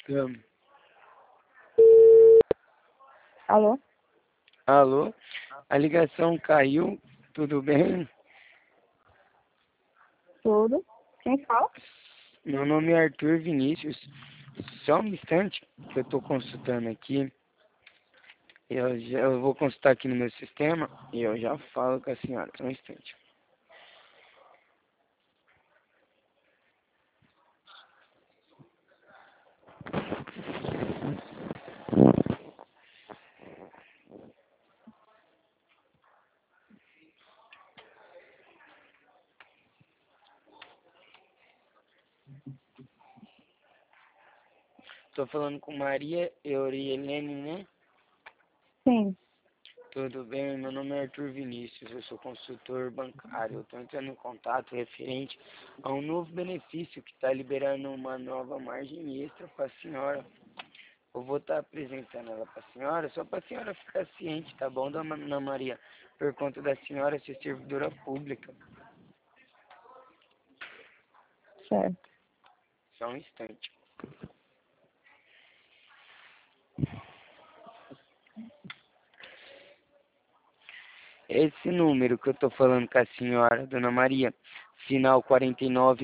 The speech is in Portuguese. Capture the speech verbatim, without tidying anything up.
Tamo. Alô? Alô? A ligação caiu, tudo bem? Tudo? Quem fala? Meu nome é Arthur Vinícius. Só um instante que eu estou consultando aqui. Eu, já, eu vou consultar aqui no meu sistema e eu já falo com a senhora. Só um instante. Estou falando com Maria Eurielene, né? Sim. Tudo bem, meu nome é Arthur Vinícius, eu sou consultor bancário. Eu estou entrando em contato referente a um novo benefício que está liberando uma nova margem extra para a senhora. Eu vou estar apresentando ela para a senhora, só para a senhora ficar ciente, tá bom, dona Ana Maria? Por conta da senhora ser servidora pública. Certo. Só um instante. Esse número que eu estou falando com a senhora, dona Maria, final quarenta e nove